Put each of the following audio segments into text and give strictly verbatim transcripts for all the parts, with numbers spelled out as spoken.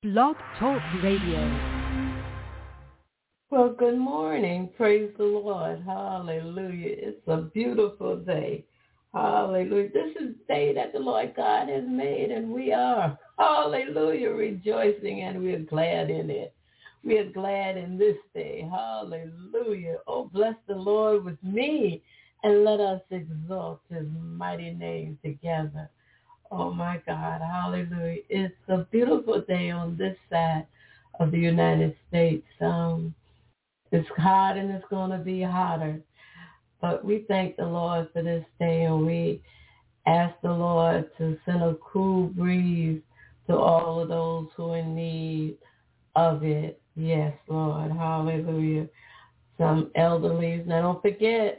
Blog Talk Radio. Well, good morning. Praise the Lord. Hallelujah. It's a beautiful day. Hallelujah. This is the day that the Lord God has made, and we are, hallelujah, rejoicing, and we are glad in it. We are glad in this day. Hallelujah. Oh, bless the Lord with me, and let us exalt his mighty name together. Oh, my God. Hallelujah. It's a beautiful day on this side of the United States. Um, It's hot and it's going to be hotter. But we thank the Lord for this day, and we ask the Lord to send a cool breeze to all of those who are in need of it. Yes, Lord. Hallelujah. Some elderlies. Now, don't forget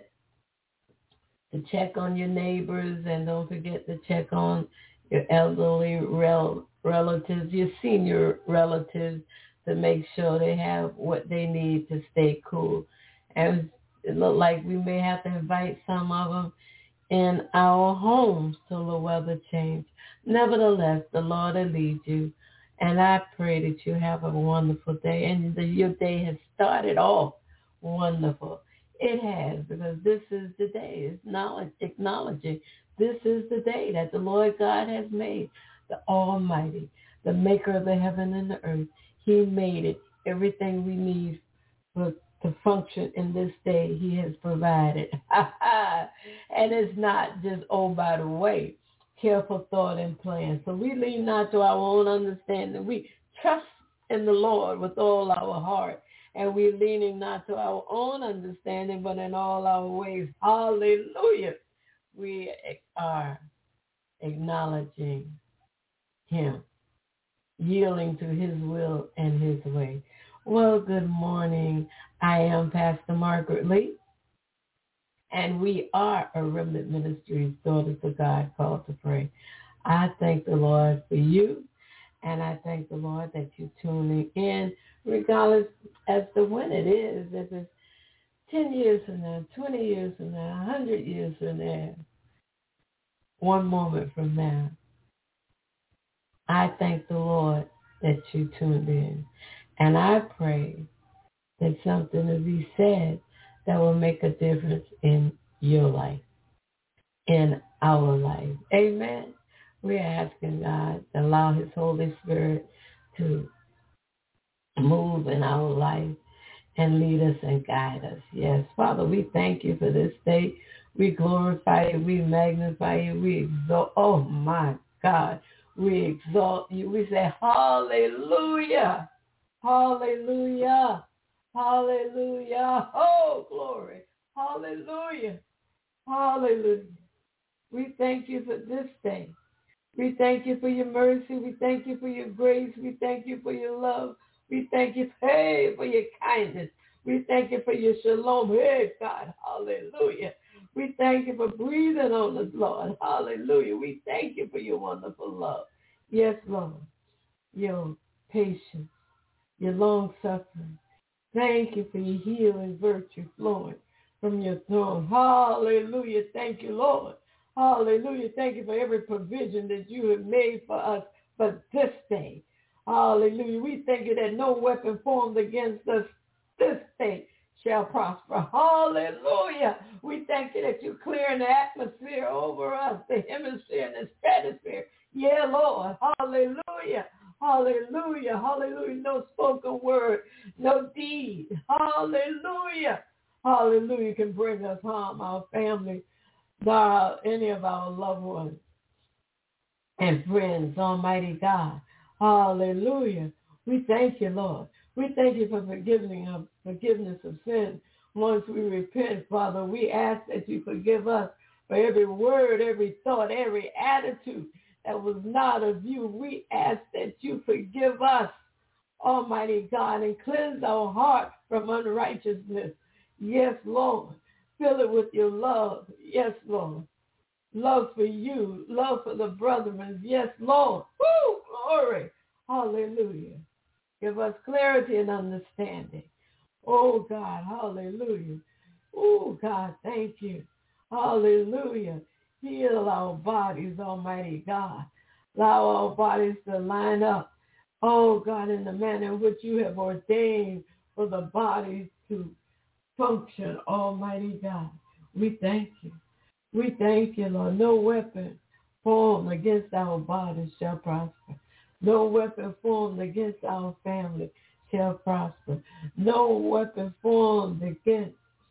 to check on your neighbors, and don't forget to check on your elderly rel- relatives, your senior relatives, to make sure they have what they need to stay cool. And it looked like we may have to invite some of them in our homes till the weather change. Nevertheless, the Lord will lead you. And I pray that you have a wonderful day. And the, your day has started off wonderful. It has, because this is the day. It's knowledge, acknowledging this is the day that the Lord God has made, the Almighty, the maker of the heaven and the earth. He made it. Everything we need for, to function in this day, he has provided. And it's not just, oh, by the way, careful thought and plan. So we lean not to our own understanding. We trust in the Lord with all our heart. And we're leaning not to our own understanding, but in all our ways. Hallelujah. We are acknowledging him, yielding to his will and his way. Well, good morning. I am Pastor Margaret Lee, and we are a Remnant Ministries, Daughters of God, called to pray. I thank the Lord for you, and I thank the Lord that you're tuning in, regardless as to when it is, if it's ten years from now, twenty years from now, one hundred years from now, one moment from now. I thank the Lord that you tuned in. And I pray that something will be said that will make a difference in your life, in our life. Amen. We're asking God to allow his Holy Spirit to move in our life and lead us and guide us. Yes, Father, we thank you for this day. We glorify you. We magnify you. We exalt. Oh, my God. We exalt you. We say, hallelujah, hallelujah, hallelujah. Oh, glory. Hallelujah, hallelujah. We thank you for this day. We thank you for your mercy. We thank you for your grace. We thank you for your love. We thank you, hey, for your kindness. We thank you for your shalom. Hey, God, hallelujah. We thank you for breathing on us, Lord. Hallelujah. We thank you for your wonderful love. Yes, Lord. Your patience, your long suffering. Thank you for your healing virtue flowing from your throne. Hallelujah. Thank you, Lord. Hallelujah. Thank you for every provision that you have made for us for this day. Hallelujah. We thank you that no weapon formed against us this day shall prosper. Hallelujah. We thank you that you're clearing the atmosphere over us, the hemisphere and the stratosphere. Yeah, Lord. Hallelujah. Hallelujah. Hallelujah. No spoken word, no deed. Hallelujah. Hallelujah can bring us harm, our family, our, any of our loved ones and friends, Almighty God. Hallelujah. We thank you, Lord. We thank you for forgiving of forgiveness of sin. Once we repent, Father, we ask that you forgive us for every word, every thought, every attitude that was not of you. We ask that you forgive us, Almighty God, and cleanse our heart from unrighteousness. Yes, Lord. Fill it with your love. Yes, Lord. Love for you. Love for the brethren. Yes, Lord. Woo! Glory. Hallelujah. Give us clarity and understanding. Oh, God. Hallelujah. Oh, God. Thank you. Hallelujah. Heal our bodies, Almighty God. Allow our bodies to line up Oh, God, in the manner in which you have ordained for the bodies to function, Almighty God. We thank you. We thank you, Lord. No weapon formed against our bodies shall prosper. No weapon formed against our family shall prosper. No weapon formed against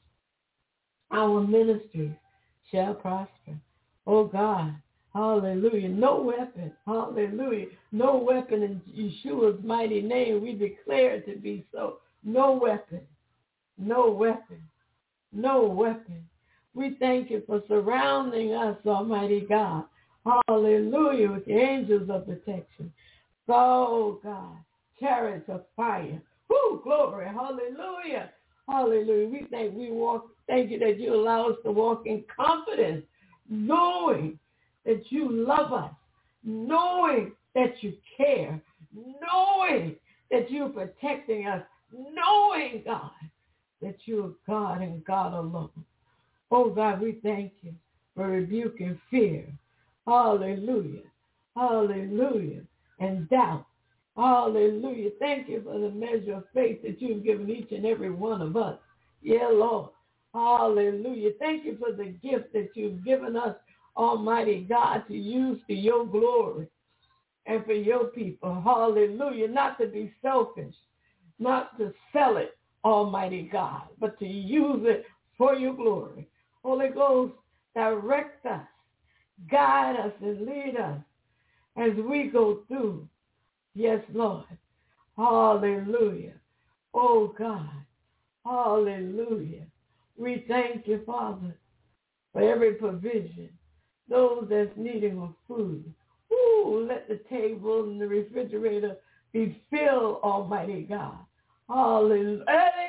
our ministries shall prosper. Oh God, hallelujah. No weapon, hallelujah. No weapon in Yeshua's mighty name. We declare it to be so. No weapon, no weapon, no weapon. We thank you for surrounding us, Almighty God. Hallelujah, with the angels of protection. Oh God, chariots of fire. Woo, glory, hallelujah. Hallelujah. We thank we walk, thank you that you allow us to walk in confidence, knowing that you love us, knowing that you care, knowing that you're protecting us, knowing, God, that you are God and God alone. Oh, God, we thank you for rebuking fear. Hallelujah. Hallelujah. And doubt. Hallelujah. Thank you for the measure of faith that you've given each and every one of us. Yeah, Lord. Hallelujah. Thank you for the gift that you've given us, Almighty God, to use for your glory and for your people. Hallelujah. Not to be selfish, not to sell it, Almighty God, but to use it for your glory. Holy Ghost, direct us, guide us, and lead us as we go through. Yes, Lord. Hallelujah. Oh, God. Hallelujah. We thank you, Father, for every provision. Those that's needing of food. Ooh, let the table and the refrigerator be filled, Almighty God. Hallelujah.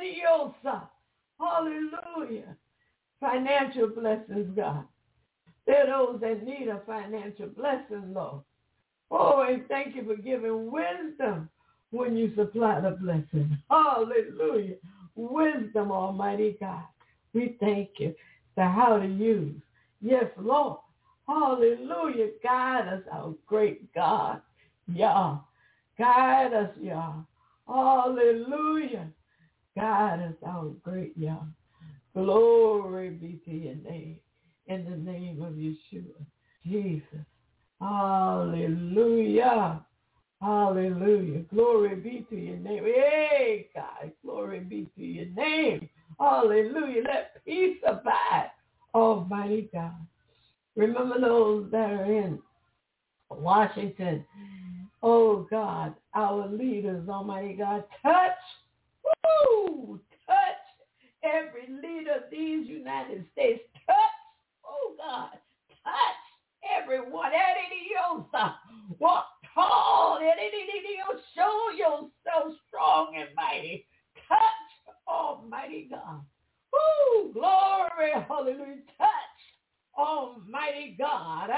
Hallelujah. Financial blessings, God. There are those that need a financial blessing, Lord. Oh, and thank you for giving wisdom when you supply the blessing. Hallelujah. Wisdom, Almighty God. We thank you for how to use. Yes, Lord. Hallelujah. Guide us, our great God. Yah. Guide us, Yah. Hallelujah. Guide us, our great Yah. Glory be to your name. In the name of Yeshua. Jesus. Hallelujah. Hallelujah. Glory be to your name. Hey, God. Glory be to your name. Hallelujah. Let peace abide, Almighty God. Remember those that are in Washington. Oh, God. Our leaders, Almighty God. Touch. Woo! Touch every leader of these United States. Touch. Oh, God. Touch everyone. Walk tall. Show yourself strong and mighty. Touch, Almighty God. Woo! Glory. Hallelujah. Touch, Almighty God.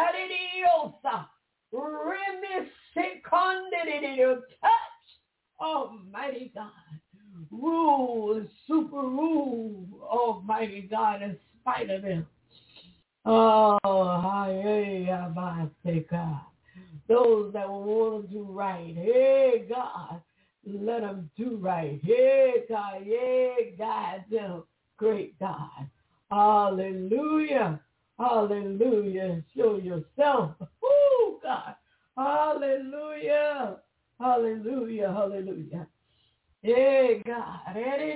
Touch, Almighty God. Rule and super rule, Almighty God, in spite of them. Oh, hey, God. Those that will want to do right, hey, God, let them do right. Hey, God, hey, guide them, great God. Hallelujah. Hallelujah. Show yourself. Oh, God. Hallelujah. Hallelujah. Hallelujah. Hey, God.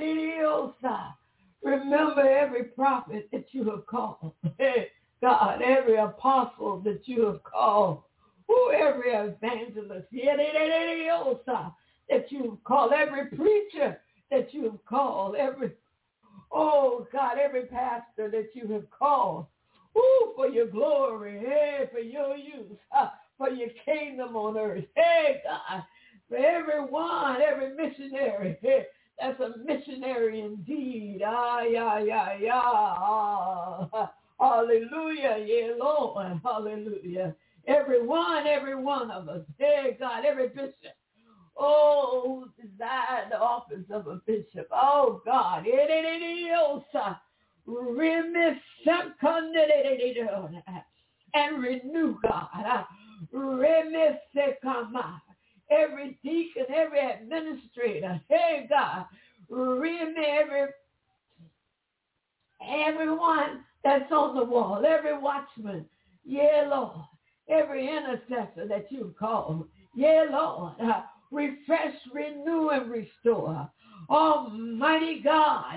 Remember every prophet that you have called. Hey, God, every apostle that you have called. Who every evangelist that you have called. Every preacher that you have called. Every, oh, God, every pastor that you have called. Ooh, for your glory. Hey, for your use. Uh, for your kingdom on earth. Hey, God. For everyone, every missionary. Hey, that's a missionary indeed. Ah, yeah, yeah, yeah. Ah, hallelujah. Yeah, Lord. Hallelujah. Everyone, every one of us. Hey, God, every bishop. Oh, who desired the office of a bishop. Oh, God. And renew, God. every deacon, every administrator. Hey, God, remember every, everyone that's on the wall, every watchman. Yeah, Lord. Every intercessor that you've called. Yeah, Lord. Uh, refresh, renew, and restore. Almighty God.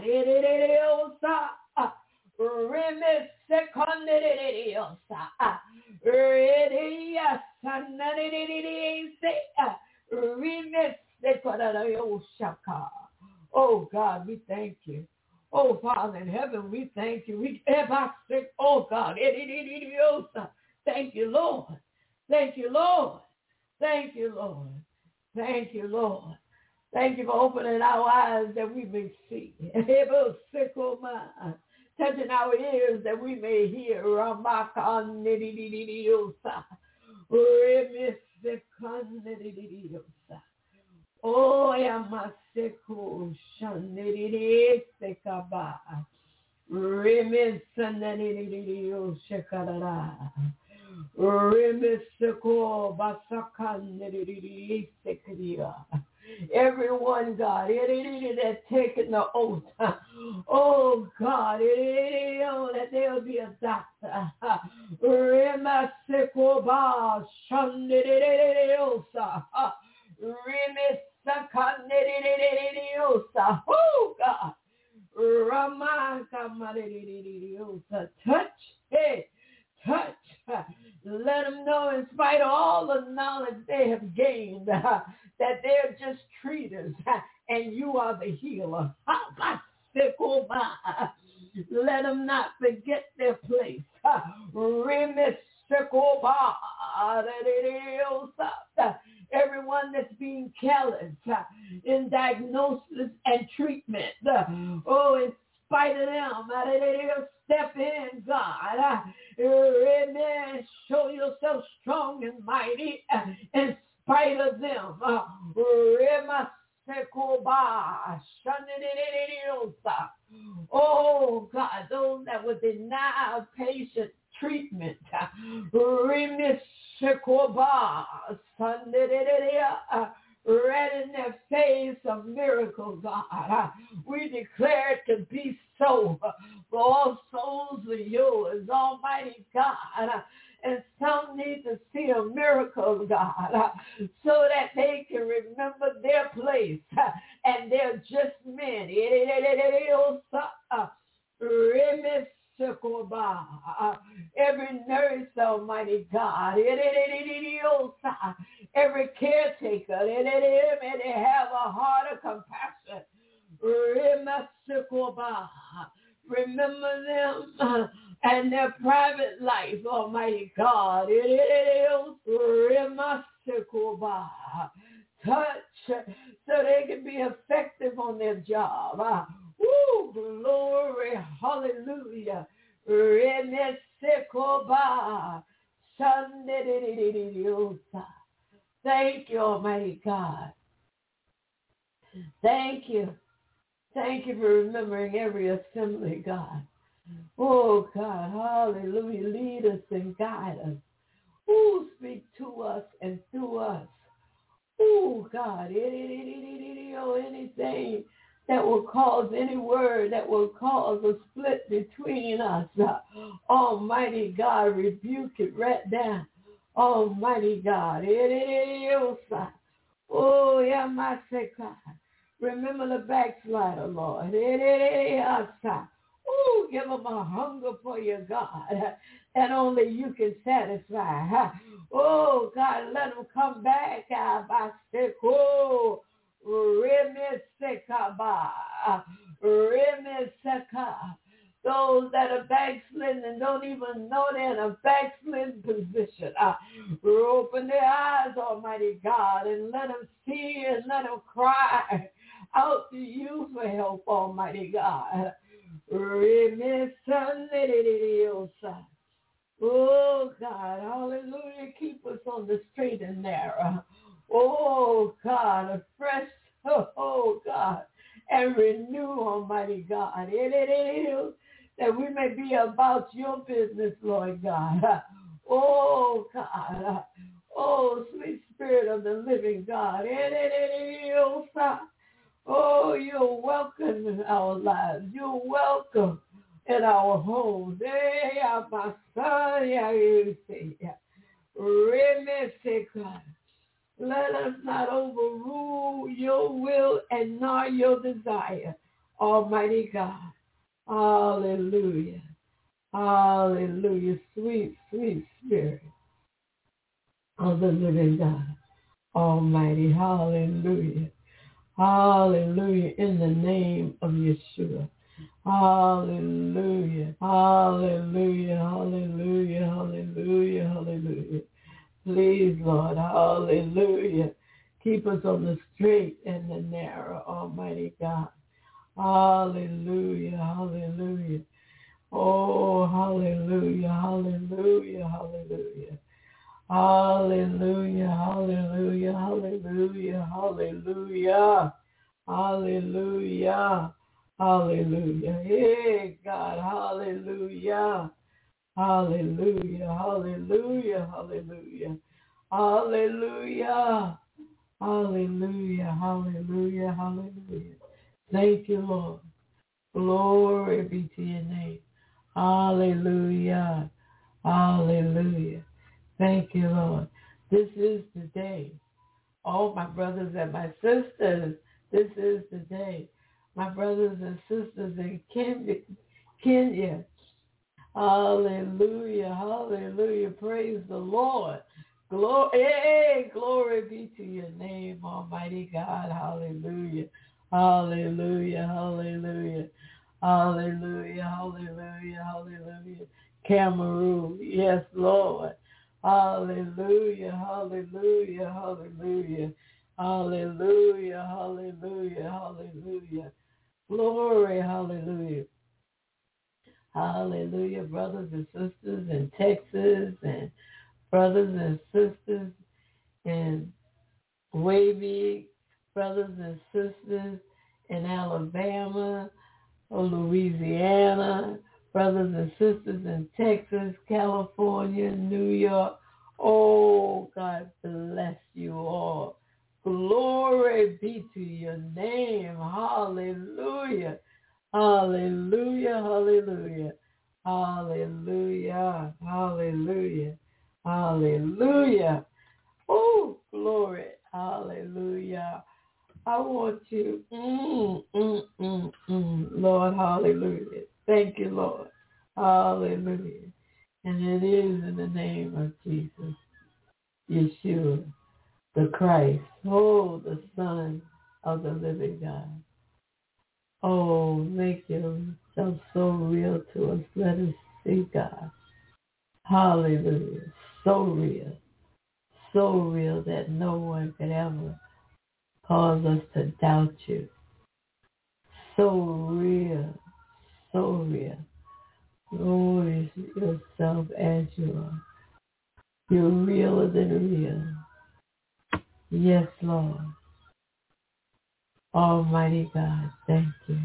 Oh, God, we thank you. Oh, Father in heaven, we thank you. We Oh, God. Thank you, Lord. Thank you, Lord. Thank you, Lord. Thank you, Lord. Thank you for opening our eyes that we may see. Touching our ears that we may hear. Oh, Yamaseko Shaniri Sekaba. Remissananidio Shekarara. Remisako Basakaniri Sekaria. Everyone, God, that's taking the oath. Oh, God, that they'll be a doctor. Remisako Ba Shaniriosa. Remissakaniriosa. Oh, God. Touch, hey, touch. Let them know, in spite of all the knowledge they have gained, uh, that they're just treaters, uh, and you are the healer. Let them not forget their place. Everyone that's being callous uh, in diagnosis and treatment. Uh, oh, in spite of them, uh, step in, God. Uh, amen. Show yourself strong and mighty uh, in spite of them. Uh, oh, God, those that would deny a patient treatment. Remis Shekoba, red in their face of miracle, God. We declare it to be so for all souls are yours, Almighty God. And some need to see a miracle, God, so that they can remember their place and they're just men. Remis Every nurse, Almighty God, every caretaker, may they have a heart of compassion. Remember them and their private life, Almighty God. Touch so they can be effective on their job. Woo, glory, hallelujah. Thank you, Almighty God. Thank you. Thank you for remembering every assembly, God. Oh, God, hallelujah. Lead us and guide us. Oh, speak to us and through us. Oh, God, anything that will cause any word that will cause a split between us. Uh, Almighty God, rebuke it right now. Almighty God. Oh, yeah, my God. Remember the backslider, Lord. Oh, give them a hunger for you, God, that only you can satisfy. Oh, God, let them come back. Oh, Remesekaba, Remeseka. Those that are backslidden and don't even know they're in a backslidden position. Uh, open their eyes, Almighty God, and let them see and let them cry out to you for help, Almighty God. Oh, God, hallelujah. Keep us on the straight and narrow. Oh, God, a fresh, oh, God, and renew, Almighty God, that we may be about your business, Lord God. Oh, God. Oh, sweet Spirit of the living God. Oh, you're welcome in our lives. You're welcome in our homes. Hey, my son, yeah, you say, yeah. Remember, God. Let us not overrule your will and not your desire, Almighty God. Hallelujah. Hallelujah. Sweet, sweet Spirit of the living God. Almighty. Hallelujah. Hallelujah. In the name of Yeshua. Hallelujah. Hallelujah. Hallelujah. Hallelujah. Hallelujah. Please, Lord. Hallelujah. Keep us on the straight and the narrow, Almighty God. Hallelujah. Hallelujah. Oh, hallelujah. Hallelujah. Hallelujah. Hallelujah, hallelujah, hallelujah, hallelujah, hallelujah, hallelujah. Hey, God, hallelujah, hallelujah, hallelujah, hallelujah, hallelujah, hallelujah, hallelujah, hallelujah. Thank you, Lord. Glory be to your name. Hallelujah, hallelujah. Thank you, Lord. This is the day. All my brothers and my sisters, this is the day. My brothers and sisters in Kenya, Kenya. Hallelujah, hallelujah. Praise the Lord. Glory, hey, glory be to your name, Almighty God. Hallelujah, hallelujah, hallelujah, hallelujah, hallelujah, hallelujah. Cameroon, yes, Lord. Hallelujah, hallelujah, hallelujah, hallelujah, hallelujah, hallelujah. Glory, hallelujah. Hallelujah, brothers and sisters in Texas and brothers and sisters in Wavy, brothers and sisters in Alabama or Louisiana, brothers and sisters in Texas, California, New York. Oh, God bless you all. Glory be to your name. Hallelujah. Hallelujah. Hallelujah. Hallelujah. Hallelujah. Hallelujah. Oh, glory. Hallelujah. I want you, mm, mm, mm, mm, Lord, hallelujah. Thank you, Lord. Hallelujah. And it is in the name of Jesus, Yeshua, the Christ, oh, the Son of the living God. Oh, make yourself so real to us. Let us see God. Hallelujah. So real. So real that no one could ever cause us to doubt you. So real. So real. Glory yourself as you are. You're realer than real. Yes, Lord. Almighty God, thank you.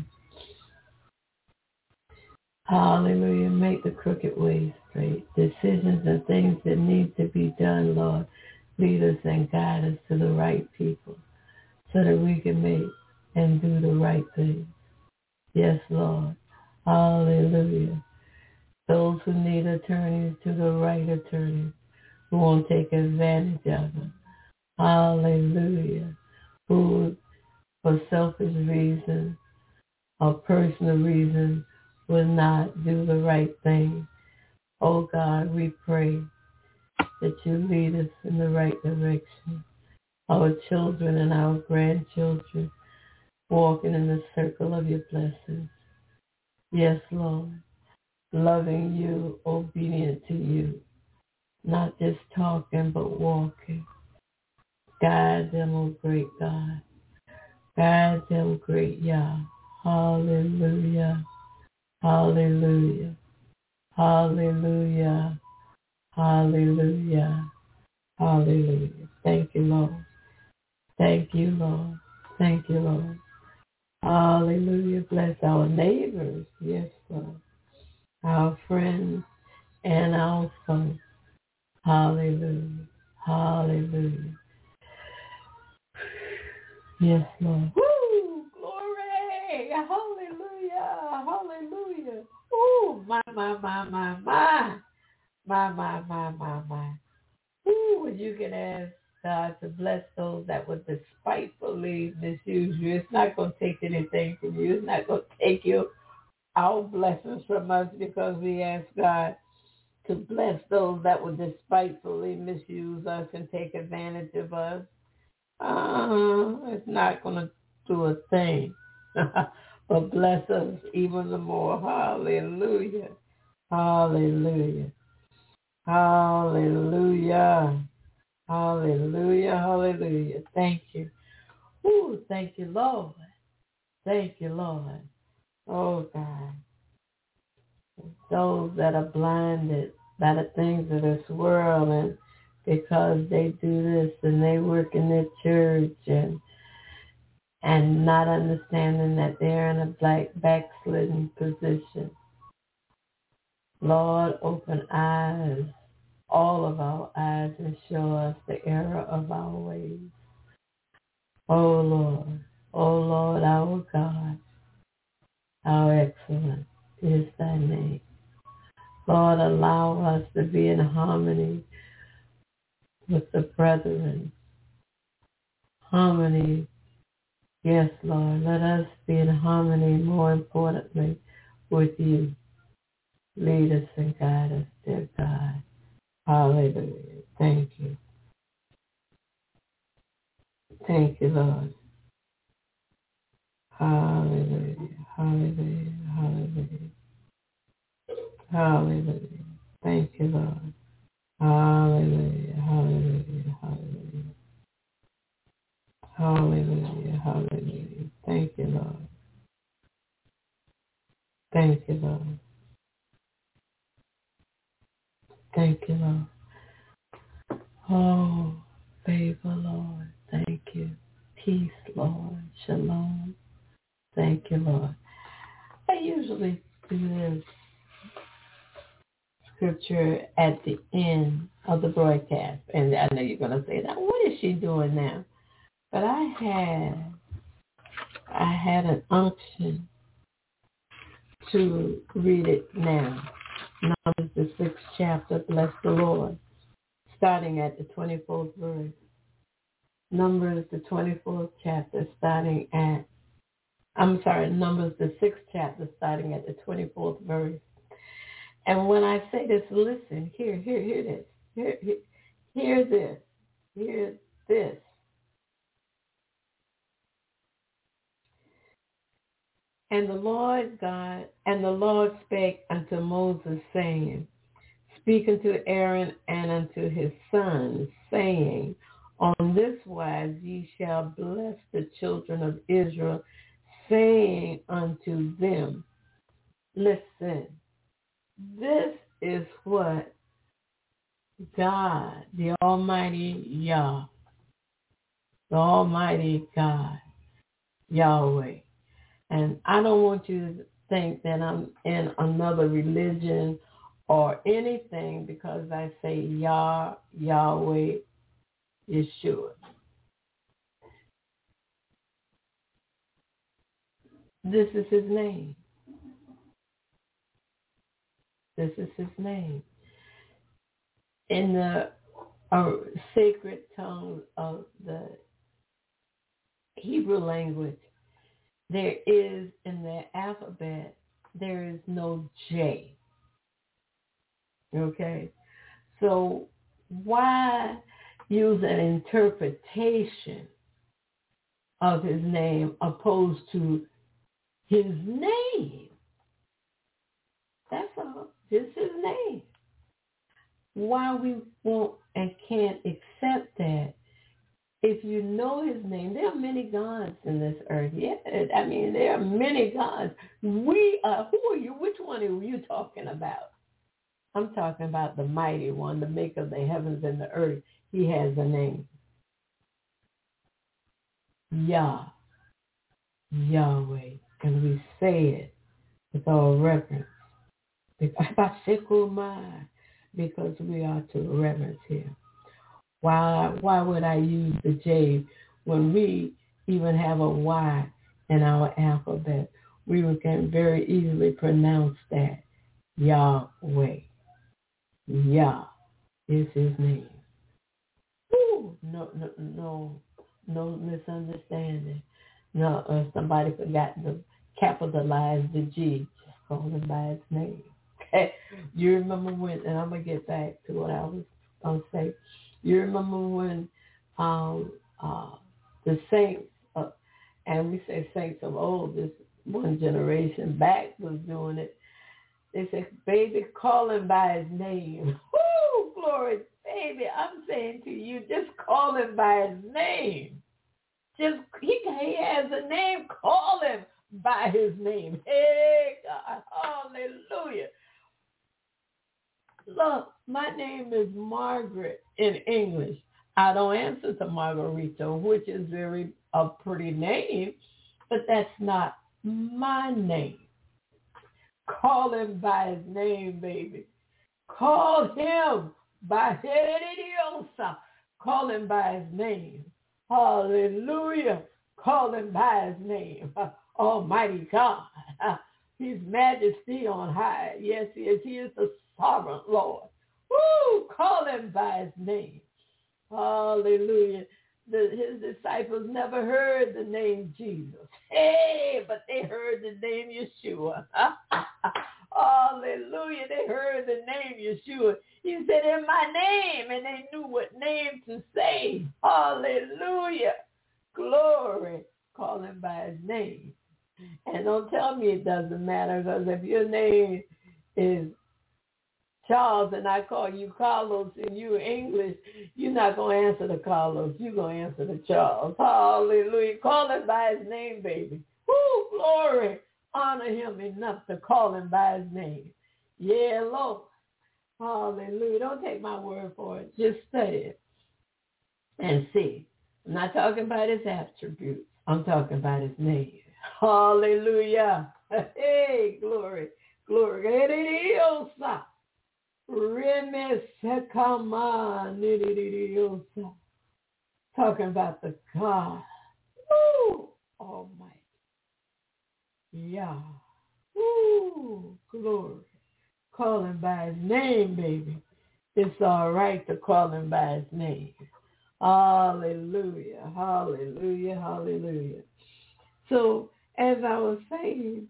Hallelujah. Make the crooked ways straight. Decisions and things that need to be done, Lord. Lead us and guide us to the right people so that we can make and do the right thing. Yes, Lord. Hallelujah. Those who need attorneys, to the right attorneys who won't take advantage of them. Hallelujah. Who, for selfish reasons or personal reasons, will not do the right thing. Oh God, we pray that you lead us in the right direction. Our children and our grandchildren walking in the circle of your blessings. Yes, Lord. Loving you, obedient to you. Not just talking, but walking. Guide them, oh great God. Guide them, great Yah. Hallelujah. Hallelujah. Hallelujah. Hallelujah. Hallelujah. Thank you, Lord. Thank you, Lord. Thank you, Lord. Hallelujah. Bless our neighbors. Yes, Lord. Our friends and our foes. Hallelujah. Hallelujah. Yes, Lord. Woo! Glory! Hallelujah! Hallelujah! Ooh, my, my, my, my, my. My, my, my, my, my. Ooh, and you can ask God to bless those that would despitefully misuse you. It's not going to take anything from you. It's not going to take you our blessings from us because we ask God to bless those that would despitefully misuse us and take advantage of us. Uh, it's not going to do a thing. But bless us even the more. Hallelujah. Hallelujah. Hallelujah. Hallelujah. Hallelujah. Thank you. Ooh, thank you, Lord. Thank you, Lord. Oh, God. Those that are blinded by the things of this world and because they do this and they work in their church and and not understanding that they're in a black backslidden position. Lord, open eyes, all of our eyes, and show us the error of our ways. Oh, Lord, oh, Lord, our God, how excellent is thy name. Lord, allow us to be in harmony with the brethren. Harmony, yes, Lord, let us be in harmony, more importantly, with you. Lead us and guide us, dear God. Hallelujah. Thank you. Thank you, Lord. Hallelujah. Hallelujah. Hallelujah. Hallelujah. Thank you, Lord. Hallelujah. Hallelujah. Hallelujah. Hallelujah. Hallelujah. Thank you, Lord. Thank you, Lord. Thank you, Lord. Oh, favor, Lord. Thank you. Peace, Lord. Shalom. Thank you, Lord. I usually do this scripture at the end of the broadcast. And I know you're going to say, now, what is she doing now? But I had, I had an unction to read it now. Numbers, the sixth chapter, bless the Lord, starting at the twenty-fourth verse. Numbers, the twenty-fourth chapter, starting at, I'm sorry, Numbers, the sixth chapter, starting at the twenty-fourth verse. And when I say this, listen, hear, hear, hear this. Hear, hear, hear this. Hear this. And the Lord God, and the Lord spake unto Moses, saying, Speak unto Aaron and unto his sons, saying, On this wise ye shall bless the children of Israel, saying unto them, Listen, this is what God, the Almighty Yah, the Almighty God, Yahweh. And I don't want you to think that I'm in another religion or anything because I say Yah, Yahweh, Yeshua. This is his name. This is his name. In the uh, sacred tongue of the Hebrew language, there is, in the alphabet, there is no J. Okay? So why use an interpretation of his name opposed to his name? That's all. Just his name. Why we won't and can't accept that? If you know his name, there are many gods in this earth. Yeah, I mean, there are many gods. We are, who are you? Which one are you talking about? I'm talking about the mighty one, the maker of the heavens and the earth. He has a name. Yah, Yahweh. And we say it with all reverence. Because we are to reverence him. Why, why would I use the J when we even have a Y in our alphabet? We can very easily pronounce that Yahweh. Yah is his name. Ooh, no, no, no, no misunderstanding. No, uh, somebody forgot to capitalize the G. Just call him by his name. Okay? You remember when, and I'm going to get back to what I was going to say. You remember when um, uh, the saints, uh, and we say saints of old, this one generation back was doing it. They said, baby, call him by his name. Woo, glory, baby, I'm saying to you, just call him by his name. Just, he, he has a name, call him by his name. Hey, God, hallelujah. Look, my name is Margaret in English. I don't answer to Margarita, which is very a pretty name, but that's not my name. Call him by his name, baby. Call him by his Call him by his name. Hallelujah. Call him by his name. Almighty God. His majesty on high. Yes, he is. He is the sovereign Lord. Woo! Call him by his name. Hallelujah. The, his disciples never heard the name Jesus. Hey, but they heard the name Yeshua. Hallelujah. They heard the name Yeshua. He said, in my name, and they knew what name to say. Hallelujah. Glory. Call him by his name. And don't tell me it doesn't matter, because if your name is Charles and I call you Carlos and you English, you're not going to answer the Carlos. You're going to answer the Charles. Hallelujah. Call him by his name, baby. Woo, glory. Honor him enough to call him by his name. Yeah, Lord. Hallelujah. Don't take my word for it. Just study it and see. I'm not talking about his attributes. I'm talking about his name. Hallelujah. Hey, glory. Glory. Talking about the God. Woo, Almighty. Yeah. Woo, glory. Call him by his name, baby. It's all right to call him by his name. Hallelujah, hallelujah, hallelujah. So, as I was saying,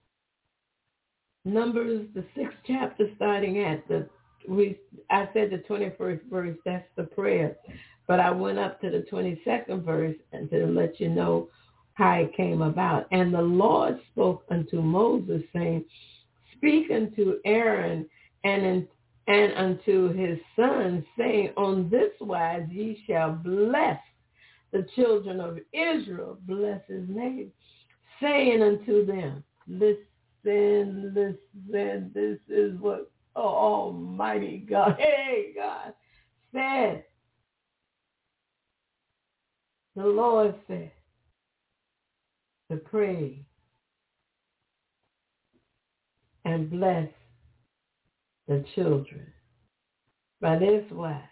Numbers, the sixth chapter, starting at the, we, I said the twenty-first verse, that's the prayer. But I went up to the twenty-second verse and to let you know how it came about. And the Lord spoke unto Moses, saying, speak unto Aaron and, in, and unto his sons, saying, on this wise ye shall bless the children of Israel, bless his name, saying unto them, listen, listen, this is what oh, Almighty God, hey God, said. The Lord said to pray and bless the children by this wise,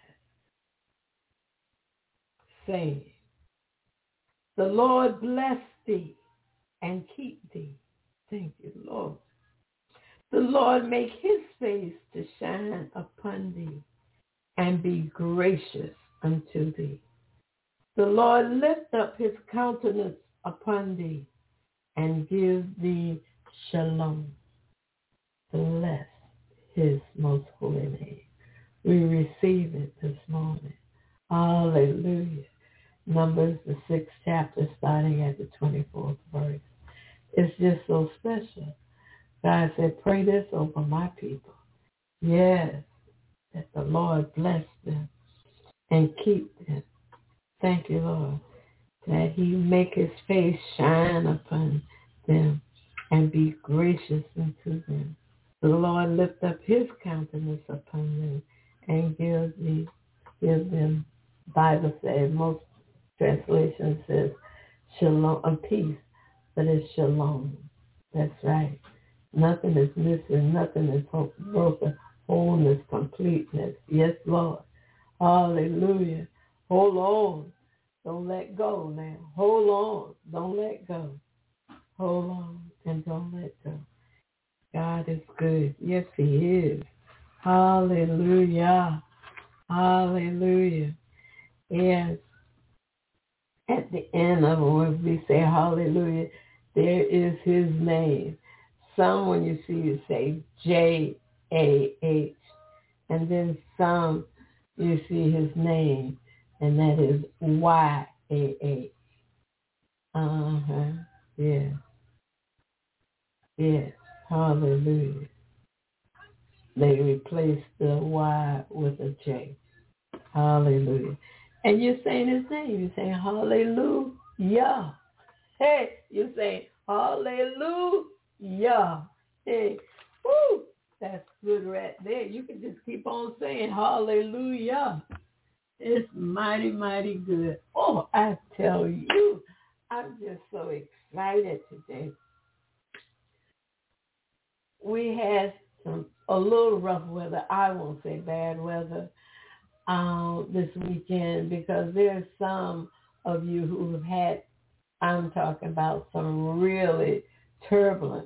saying, the Lord bless thee and keep thee. Thank you, Lord. The Lord make his face to shine upon thee and be gracious unto thee. The Lord lift up his countenance upon thee and give thee shalom. Bless his most holy name. We receive it this morning. Hallelujah. Numbers, the sixth chapter, starting at the twenty-fourth verse. It's just so special. God said, pray this over my people. Yes, that the Lord bless them and keep them. Thank you, Lord, that he make his face shine upon them and be gracious unto them. The Lord lift up his countenance upon them and give thee, give them, Bible says, most translations says, shalom, a peace, but it's shalom. That's right. Nothing is missing. Nothing is broken. Wholeness, completeness. Yes, Lord. Hallelujah. Hold on. Don't let go now. Hold on. Don't let go. Hold on and don't let go. God is good. Yes, he is. Hallelujah. Hallelujah. Yes. At the end of it, when we say hallelujah, there is his name. Some, when you see it, say J A H. And then some, you see his name, and that is Y A H. Uh-huh. Yes. Yes. Hallelujah. They replaced the Y with a J. Hallelujah. And you're saying his name. You're saying hallelujah. Hey, you're saying hallelujah. Hey, woo, that's good right there. You can just keep on saying hallelujah. It's mighty, mighty good. Oh, I tell you, I'm just so excited today. We had some a little rough weather. I won't say bad weather um, this weekend, because there's some of you who have had, I'm talking about some really turbulent,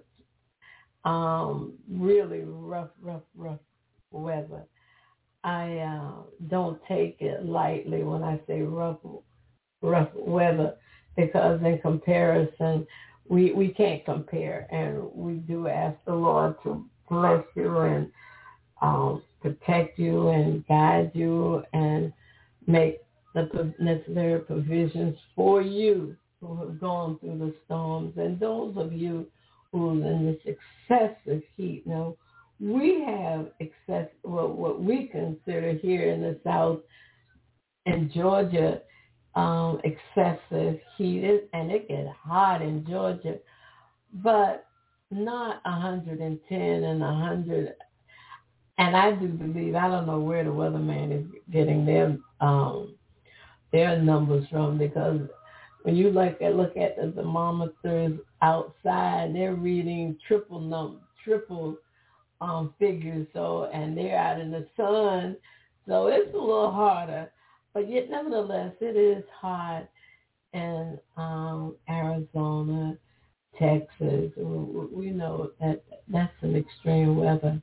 um, really rough, rough, rough weather. I uh, don't take it lightly when I say rough, rough weather, because in comparison, we we can't compare, and we do ask the Lord to bless you and um, protect you and guide you and make the necessary provisions for you who have gone through the storms, and those of you who are in this excessive heat. Now, we have excess, well, what we consider here in the South and Georgia, um, excessive heat, and it gets hot in Georgia, but not one hundred ten and one hundred. And I do believe, I don't know where the weatherman is getting their um, their numbers from, because when you look at look at the thermometers outside, they're reading triple num triple um, figures. So, and they're out in the sun, so it's a little harder. But yet, nevertheless, it is hot in um, Arizona, Texas. We know that that's some extreme weather,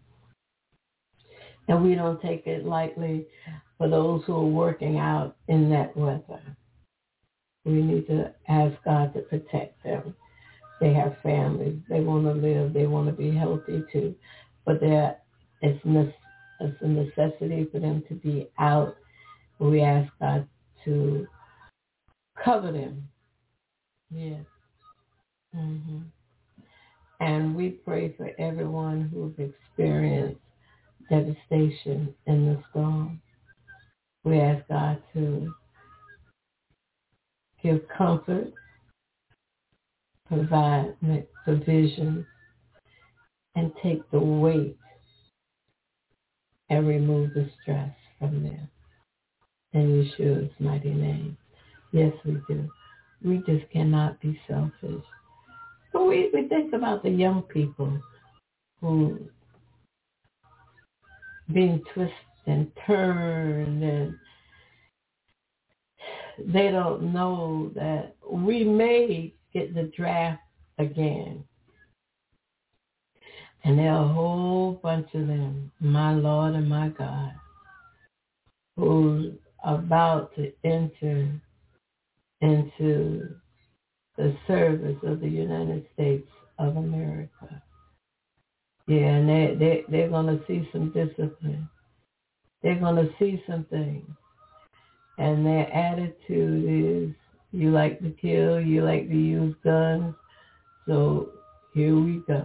and we don't take it lightly for those who are working out in that weather. We need to ask God to protect them. They have families. They want to live. They want to be healthy too. But it's, ne- it's a necessity for them to be out. We ask God to cover them. Yes. Mm-hmm. And we pray for everyone who's experienced devastation in the storm. We ask God to give comfort, provide provision, and take the weight and remove the stress from them. In Yeshua's mighty name. Yes, we do. We just cannot be selfish. But we, we think about the young people who being twisted and turned, and they don't know that we may get the draft again. And there are a whole bunch of them, my Lord and my God, who's about to enter into the service of the United States of America. Yeah, and they, they, they're going to see some discipline. They're going to see some things. And their attitude is, you like to kill, you like to use guns, so here we go.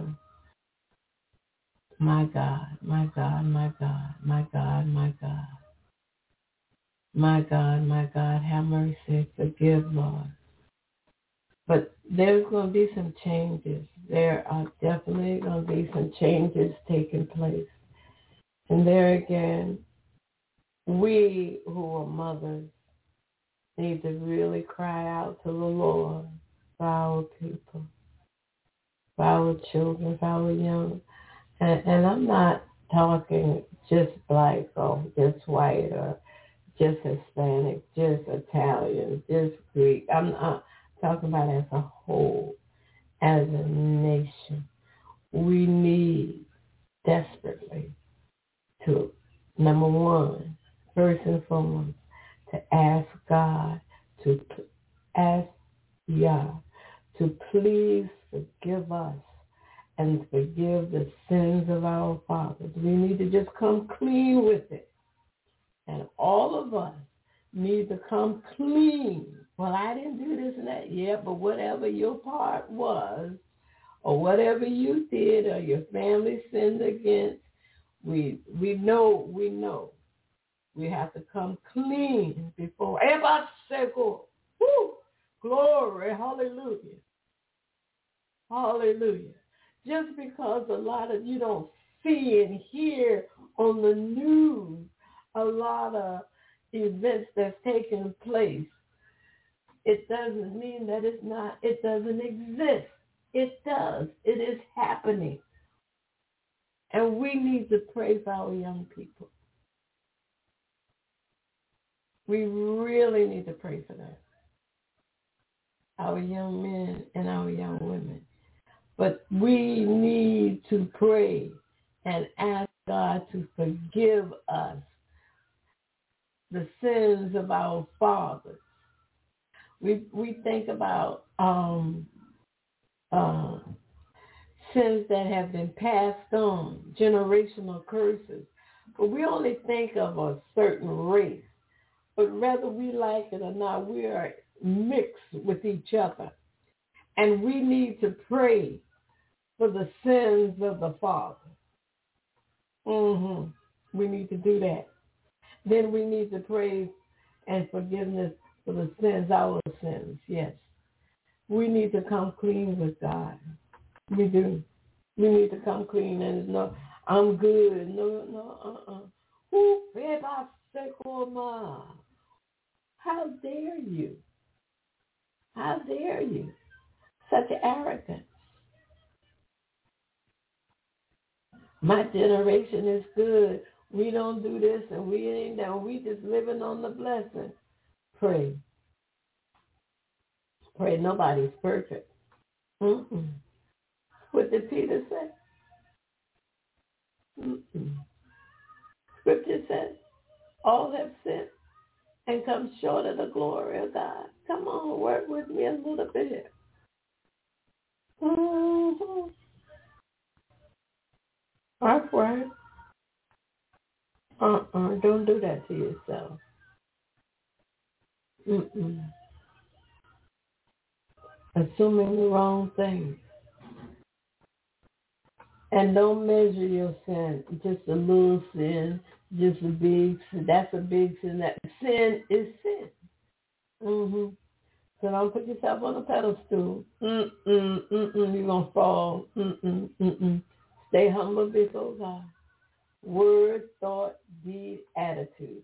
My God, my God, my God, my God, my God. My God, my God, have mercy, forgive, Lord. But there's going to be some changes. There are definitely going to be some changes taking place. And there again, we who are mothers need to really cry out to the Lord for our people, for our children, for our young. And, and I'm not talking just black or just white or just Hispanic, just Italian, just Greek. I'm not talking about as a whole, as a nation. We need desperately to, number one, first and foremost, to ask God, to ask Yah to please forgive us and forgive the sins of our fathers. We need to just come clean with it. And all of us need to come clean. Well, I didn't do this and that. Yeah, but whatever your part was, or whatever you did, or your family sinned against, we we know, we know. We have to come clean before. Woo! Glory, hallelujah. Hallelujah. Just because a lot of you don't see and hear on the news a lot of events that's taking place, it doesn't mean that it's not, it doesn't exist. It does. It is happening. And we need to pray for our young people. We really need to pray for that. Our young men and our young women. But we need to pray and ask God to forgive us the sins of our fathers. We we think about um, uh, sins that have been passed on, generational curses. But we only think of a certain race. But whether we like it or not, we are mixed with each other. And we need to pray for the sins of the father. Mm-hmm. We need to do that. Then we need to pray and forgiveness for the sins, our sins, yes. We need to come clean with God. We do. We need to come clean and no, I'm good. No, no, uh-uh. Who How dare you? How dare you? Such arrogance. My generation is good. We don't do this and we ain't down. We just living on the blessing. Pray. Pray. Nobody's perfect. Mm-mm. What did Peter say? Mm-mm. Scripture says, all have sinned and come short of the glory of God. Come on, work with me a little bit. Mm-hmm. I pray. Uh-uh, don't do that to yourself. Mm-mm. Assuming the wrong thing. And don't measure your sin. Just a little sin, just a big sin. That's a big sin. That sin is sin. Mm-hmm. So don't put yourself on a pedestal. Mm-mm, mm-mm, you're going to fall. Mm-mm, mm-mm. Stay humble before God. Word, thought, deed, attitude.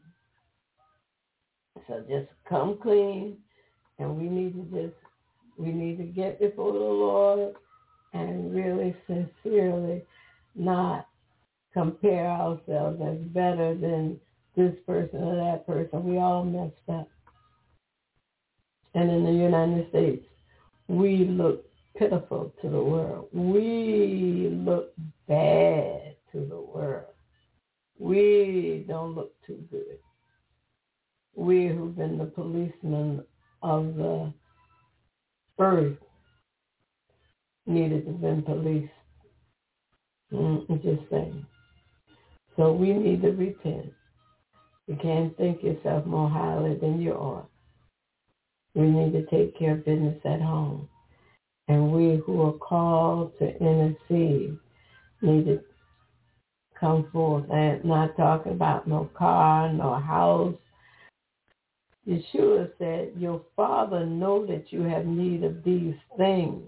So just come clean, and we need to just, we need to get before the Lord and really sincerely not compare ourselves as better than this person or that person. We all messed up. And in the United States, we look pitiful to the world. We look bad to the world. We don't look too good. We who've been the policemen of the earth needed to have been policed. Mm, I'm just saying. So we need to repent. You can't think yourself more highly than you are. We need to take care of business at home. And we who are called to intercede need to come forth. And not talking about no car, no house. Yeshua said, your Father knows that you have need of these things.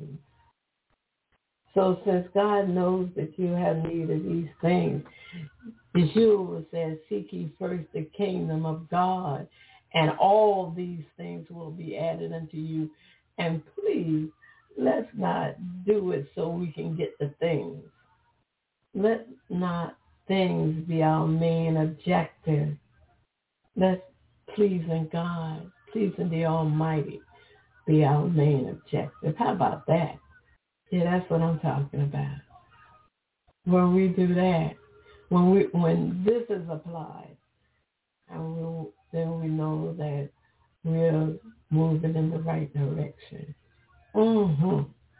So since God knows that you have need of these things, Yeshua says, seek ye first the kingdom of God, and all these things will be added unto you. And please, let's not do it so we can get the things. Let not things be our main objective. Let's pleasing God, pleasing the Almighty be our main objective. How about that? Yeah, that's what I'm talking about. When we do that, when we when this is applied, and we'll, then we know that we're moving in the right direction. Mm-hmm.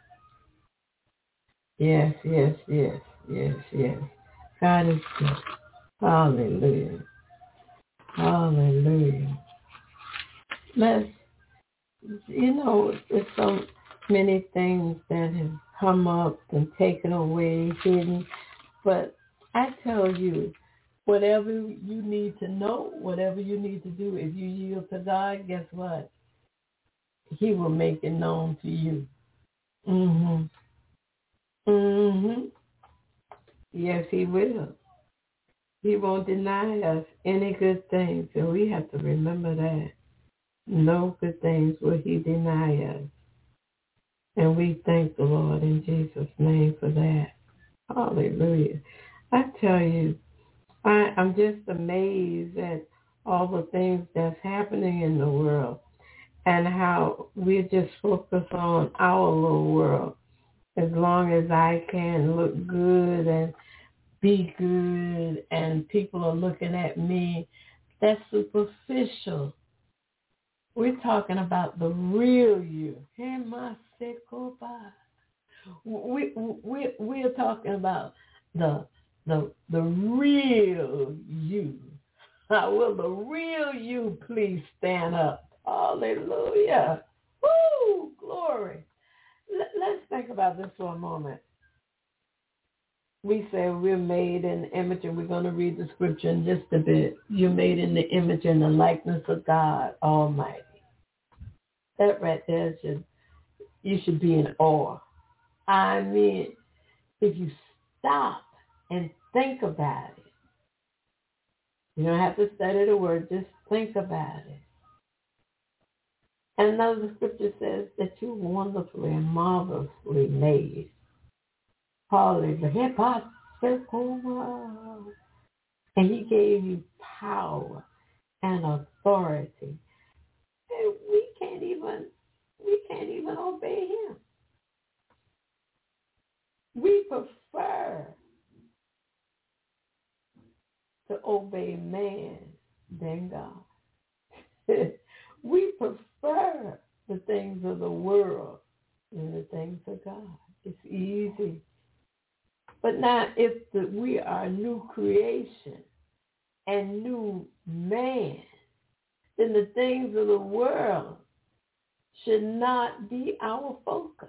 Yes, yes, yes, yes, yes. God is good. Hallelujah. Hallelujah. Let's, you know, there's so many things that have come up and taken away, hidden. But I tell you, whatever you need to know, whatever you need to do, if you yield to God, guess what? He will make it known to you. Mm-hmm. Mm-hmm. Yes, he will. He won't deny us any good things, and we have to remember that. No good things will he deny us. And we thank the Lord in Jesus' name for that. Hallelujah. I tell you, I, I'm just amazed at all the things that's happening in the world and how we just focus on our little world. As long as I can look good and be good and people are looking at me, that's superficial. We're talking about the real you. We we we're talking about the the the real you. Will the real you please stand up? Hallelujah. Woo! Glory. Let, let's think about this for a moment. We say we're made in the image, and we're going to read the scripture in just a bit. You're made in the image and the likeness of God Almighty. That right there should, you should be in awe. I mean, if you stop and think about it, you don't have to study the word, just think about it. And another scripture says that you're wonderfully and marvelously made. Hallelujah. And he gave you power and authority. And we can't even, we can't even obey him. We prefer to obey man than God. We prefer the things of the world than the things of God. It's easy. But now if the, we are a new creation and new man, then the things of the world should not be our focus.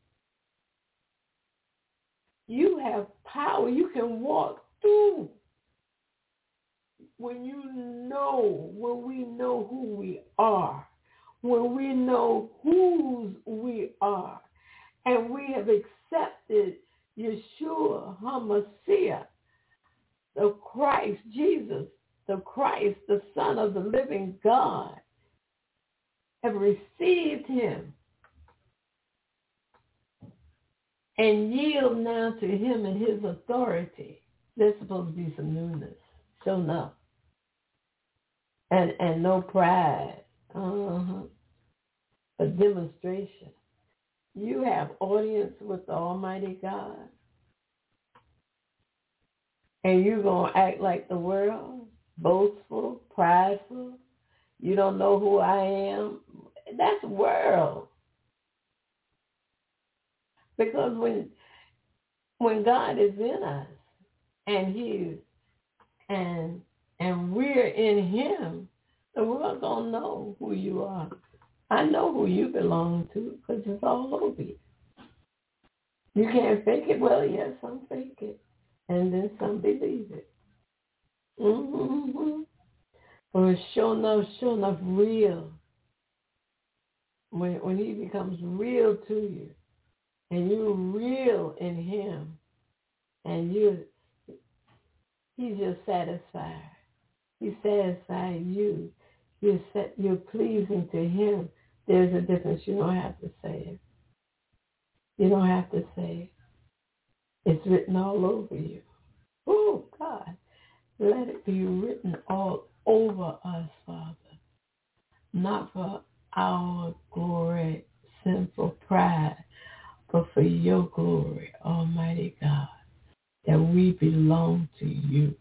You have power. You can walk through when you know, when we know who we are, when we know whose we are, and we have accepted Yeshua HaMashiach, the Christ, Jesus, the Christ, the Son of the living God, have received him and yield now to him and his authority. There's supposed to be some newness, show enough, and and no pride, uh-huh. A demonstration. You have audience with the Almighty God, and you're going to act like the world, boastful, prideful. You don't know who I am. That's world. Because when when God is in us and he and and we're in him, the world gonna know who you are. I know who you belong to because it's all over you. You can't fake it. Well, yes, some fake it, and then some believe it. Mm-hmm. But sure enough, sure enough, real. When when he becomes real to you, and you're real in him, and you, he's just satisfied. He satisfies you. You're set, you're pleasing to him. There's a difference. You don't have to say it. You don't have to say it. It's written all over you. Oh, God. Let it be written all over us, Father. not for our glory, sinful pride, but for your glory, Almighty God, that we belong to you.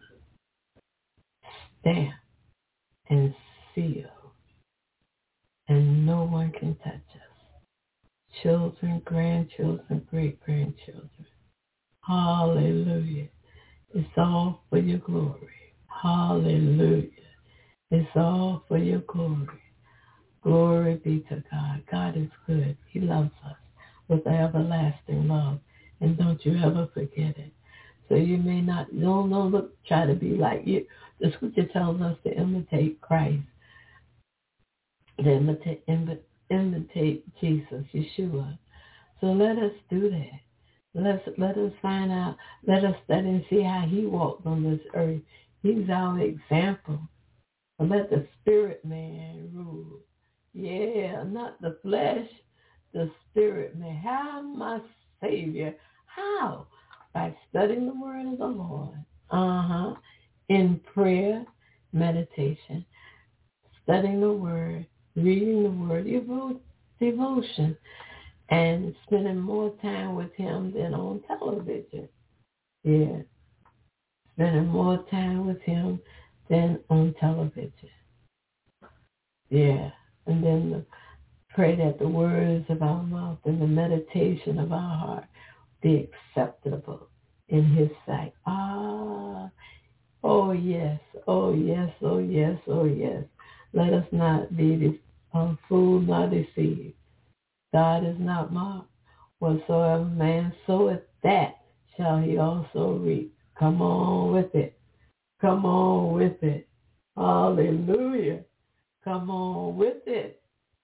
Stamp and seal, and no one can touch us. Children, grandchildren, great-grandchildren. Hallelujah. It's all for your glory. Hallelujah. It's all for your glory. Glory be to God. God is good. He loves us with an everlasting love. And don't you ever forget it. So you may not, no, no, look, try to be like you. The scripture tells us to imitate Christ. To imitate, imitate Jesus, Yeshua. So let us do that. Let's, let us find out, let us study and see how he walked on this earth. He's our example. But let the spirit man rule. Yeah, not the flesh, the spirit man. How, my Savior? How? By studying the word of the Lord. Uh-huh. In prayer, meditation, studying the word, reading the word, devo- devotion, and spending more time with him than on television. Yeah. Spending more time with him than on television. Yeah. And then the, pray that the words of our mouth and the meditation of our heart be acceptable in his sight. Ah, oh yes, oh yes, oh yes, oh yes. Let us not be um, fooled nor deceived. God is not mocked. Whatsoever man soweth, that shall he also reap. Come on with it. Come on with it. Hallelujah. Come on with it.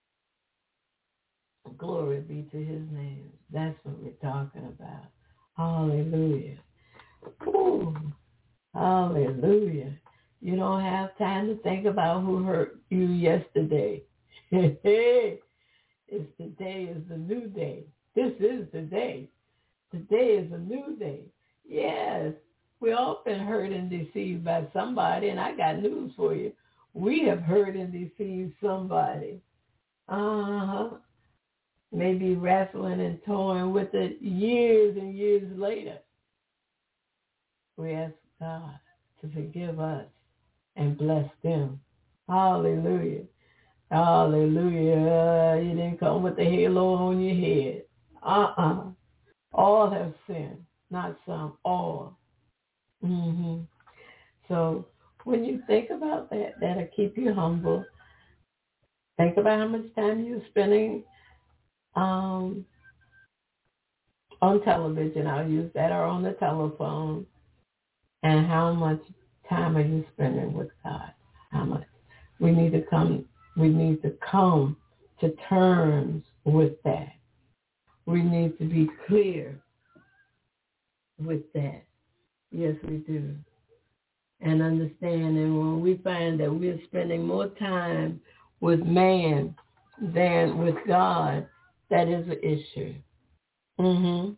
Glory be to his name. That's what we're talking about. Hallelujah. Ooh. Hallelujah. You don't have time to think about who hurt you yesterday. It's today is the new day. This is the day. Today is a new day. Yes, we all been hurt and deceived by somebody, and I got news for you. We have hurt and deceived somebody. Uh-huh. Maybe wrestling and toying with it years and years later. We ask God to forgive us and bless them. Hallelujah. Hallelujah. You didn't come with the halo on your head. Uh-uh. All have sinned. Not some. All. Mm-hmm. So when you think about that, that'll keep you humble. Think about how much time you're spending um, on television. I'll use that, or on the telephone. And how much time are you spending with God? How much? We need to come, we need to come to terms with that. We need to be clear with that. Yes, we do. And understand, and when we find that we're spending more time with man than with God, that is an issue. Mm-hmm.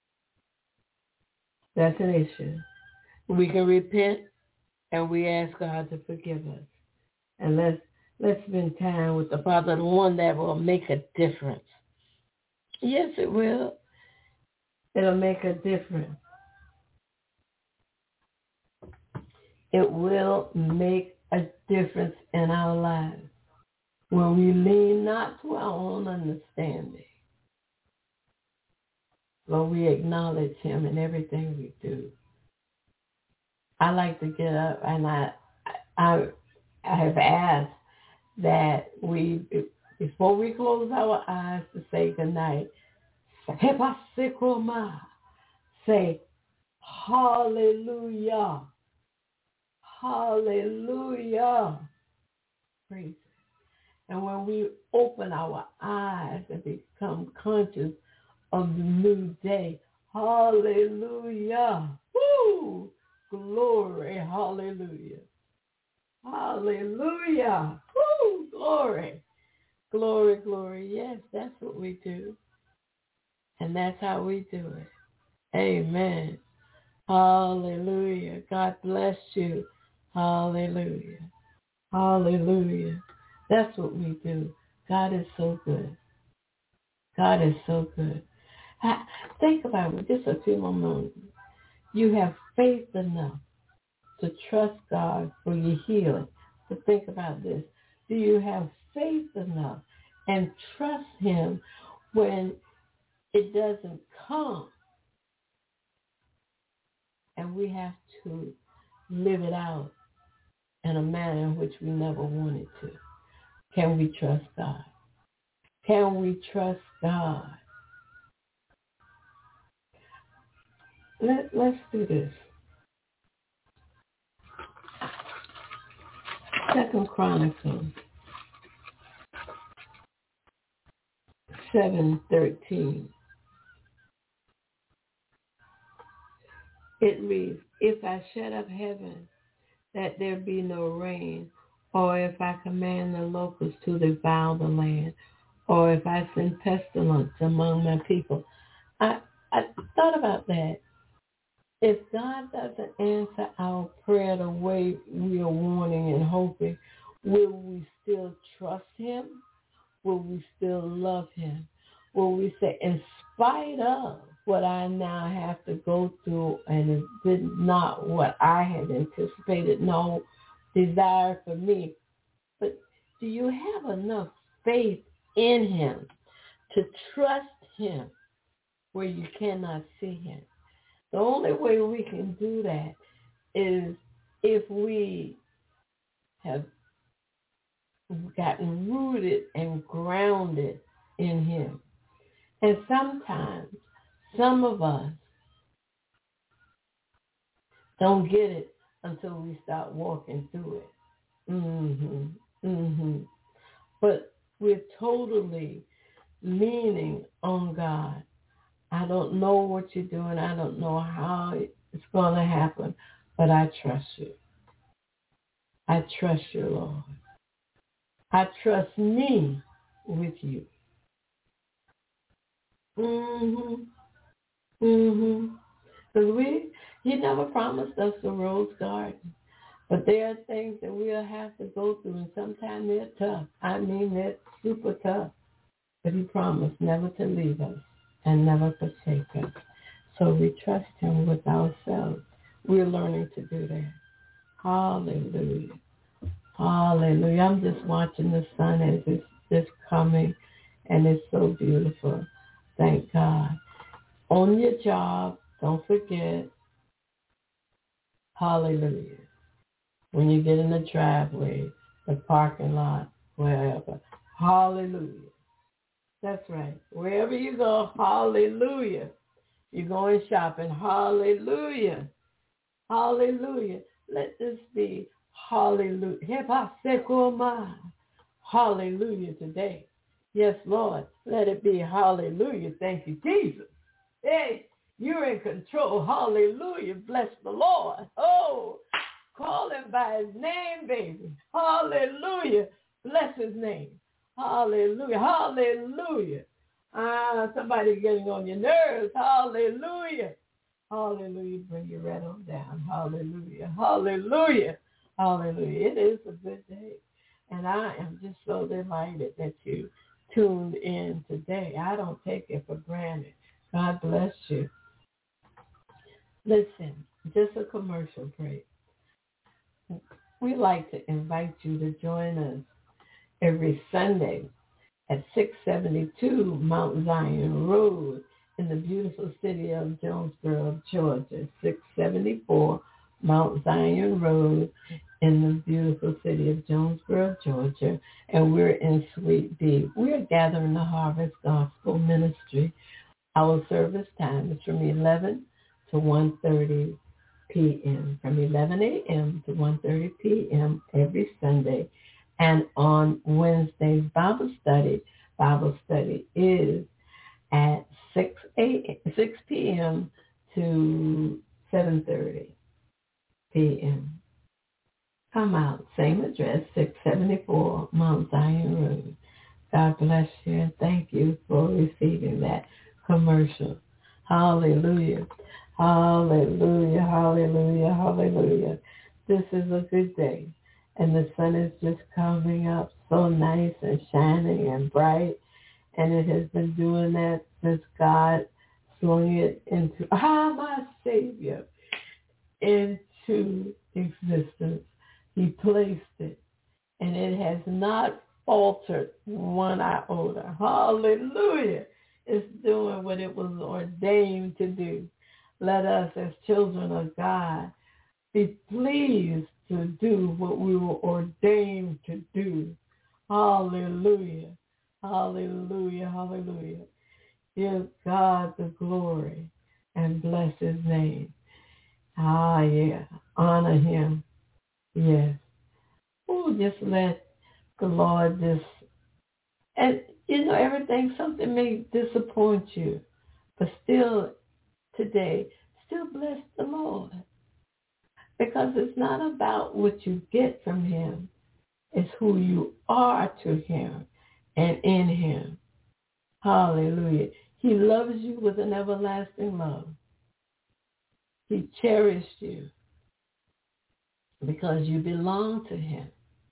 That's an issue. We can repent and we ask God to forgive us. And let's let's spend time with the Father, the one that will make a difference. Yes, it will. It'll make a difference. It will make a difference in our lives when we lean not to our own understanding, but we acknowledge him in everything we do. I like to get up, and I I, I have asked that we, before we close our eyes to say goodnight, say hallelujah, hallelujah. Praise him. And when we open our eyes and become conscious of the new day, hallelujah, woo, glory, hallelujah, hallelujah, woo, glory, glory, glory. Yes, that's what we do. And that's how we do it. Amen. Hallelujah. God bless you. Hallelujah. Hallelujah. That's what we do. God is so good. God is so good. Think about it just a few more moments. You have faith enough to trust God for your healing. But think about this. Do you have faith enough and trust him when it doesn't come? And we have to live it out in a manner in which we never wanted to. Can we trust God? Can we trust God? Let, let's do this. Second Chronicles seven thirteen. It reads, if I shut up heaven, that there be no rain, or if I command the locusts to devour the land, or if I send pestilence among my people. I, I thought about that. If God doesn't answer our prayer the way we are wanting and hoping, will we still trust him? Will we still love him? Will we say, in spite of what I now have to go through and it did not what I had anticipated, no desire for me, but do you have enough faith in him to trust him where you cannot see him? The only way we can do that is if we have gotten rooted and grounded in him. And sometimes, some of us don't get it until we start walking through it. Mm-hmm. Mm-hmm. But we're totally leaning on God. I don't know what you're doing. I don't know how it's going to happen, but I trust you. I trust you, Lord. I trust me with you. Mm-hmm. Mm-hmm. Because we, he never promised us a rose garden. But there are things that we'll have to go through, and sometimes they're tough. I mean, they're super tough. But he promised never to leave us and never forsake us. So we trust him with ourselves. We're learning to do that. Hallelujah. Hallelujah. I'm just watching the sun as it's just coming, and it's so beautiful. Thank God. On your job, don't forget, hallelujah. When you get in the driveway, the parking lot, wherever, hallelujah. That's right. Wherever you go, hallelujah. You're going shopping, hallelujah. Hallelujah. Let this be hallelujah. Hallelujah today. Yes, Lord. Let it be hallelujah. Thank you, Jesus. Hey, you're in control. Hallelujah. Bless the Lord. Oh, call him by his name, baby. Hallelujah. Bless his name. Hallelujah. Hallelujah. Ah, somebody getting on your nerves. Hallelujah. Hallelujah. Bring your right on down. Hallelujah. Hallelujah. Hallelujah. It is a good day. And I am just so delighted that you tuned in today. I don't take it for granted. God bless you. Listen, just a commercial break. We'd like to invite you to join us every Sunday at six seventy-two Mount Zion Road in the beautiful city of Jonesboro, Georgia. six seventy-four Mount Zion Road in the beautiful city of Jonesboro, Georgia. And we're in Suite B. We're gathering the Harvest Gospel Ministry. Our service time is from eleven to one thirty p.m. From eleven a.m. to one thirty p.m. every Sunday. And on Wednesdays, Bible study. Bible study is at six p.m. to seven thirty p.m. Come out, same address, six seventy-four Mount Zion Road. God bless you, and thank you for receiving that commercial. Hallelujah. Hallelujah. Hallelujah. Hallelujah. This is a good day. and the sun is just coming up so nice and shining and bright. And it has been doing that since God swung it into, ah, my Savior, into existence. He placed it, and it has not faltered one iota. Hallelujah. It's doing what it was ordained to do. Let us, as children of God, be pleased to do what we were ordained to do. Hallelujah. Hallelujah. Hallelujah. Give God the glory and bless his name. Ah, yeah. Honor him. Yes. Oh, just let the Lord just, and you know, everything, something may disappoint you, but still today, still bless the Lord. Because it's not about what you get from him. It's who you are to him and in him. Hallelujah. He loves you with an everlasting love. He cherished you because you belong to him.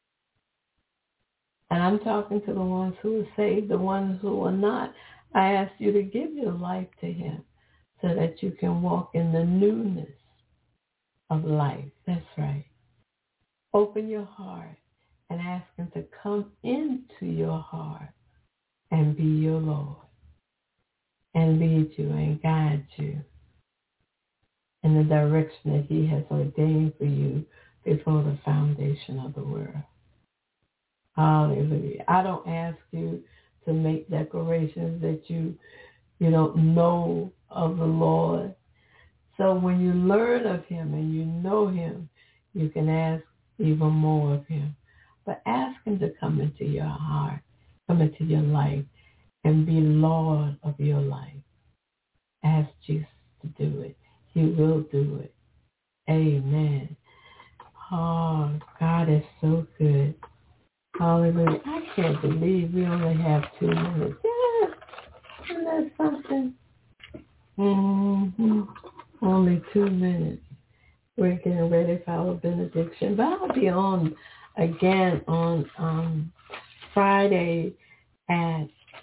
And I'm talking to the ones who are saved, the ones who are not. I ask you to give your life to him so that you can walk in the newness of life. That's right. Open your heart and ask him to come into your heart and be your Lord and lead you and guide you in the direction that he has ordained for you before the foundation of the world. Hallelujah. I don't ask you to make declarations that you, you don't know of the Lord. So when you learn of him and you know him, you can ask even more of him. But ask him to come into your heart, come into your life, and be Lord of your life. Ask Jesus to do it. He will do it. Amen. Oh, God is so good. Hallelujah. I can't believe we only have two minutes. Yeah, isn't that something? Mm-hmm. Only two minutes. We're getting ready for our benediction. But I'll be on again on um, Friday at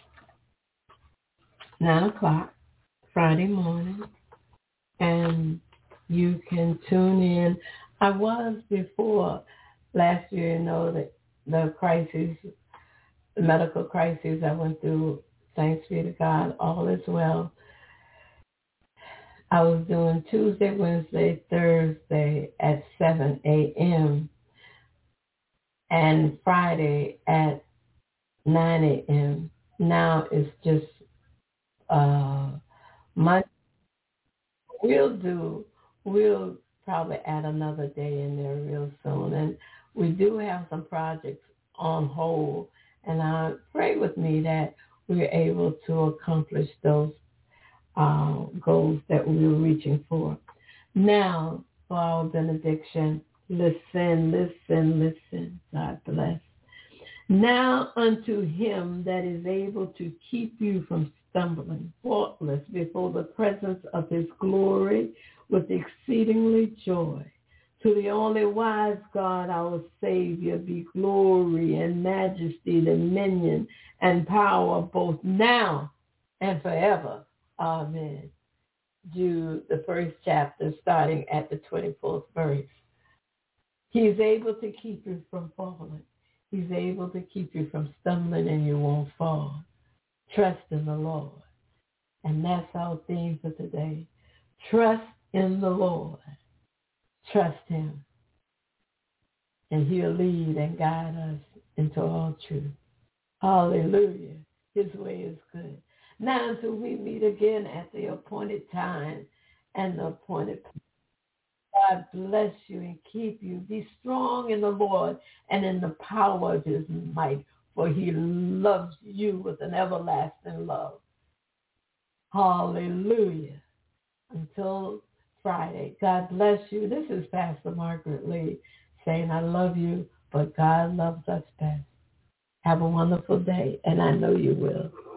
nine o'clock, Friday morning. And you can tune in. I was before last year, you know, the, the crisis, the medical crisis I went through. Thanks be to God, all is well. I was doing Tuesday, Wednesday, Thursday at seven a.m. and Friday at nine a.m. Now it's just uh, Monday. We'll do, we'll probably add another day in there real soon. And we do have some projects on hold. And I pray with me that we're able to accomplish those uh, goals that we were reaching for. Now, for our benediction, listen, listen, listen. God bless. Now unto him that is able to keep you from stumbling, faultless before the presence of his glory with exceedingly joy. To the only wise God, our Savior, be glory and majesty, dominion and power, both now and forever. Amen. Jude, the first chapter, starting at the twenty-fourth verse. He is able to keep you from falling. He's able to keep you from stumbling and you won't fall. Trust in the Lord. And that's our theme for today. Trust in the Lord. Trust him. And he'll lead and guide us into all truth. Hallelujah. His way is good. Now until we meet again at the appointed time and the appointed place. God bless you and keep you. Be strong in the Lord and in the power of his might, for he loves you with an everlasting love. Hallelujah. Until Friday, God bless you. This is Pastor Margaret Lee saying I love you, but God loves us best. Have a wonderful day, and I know you will.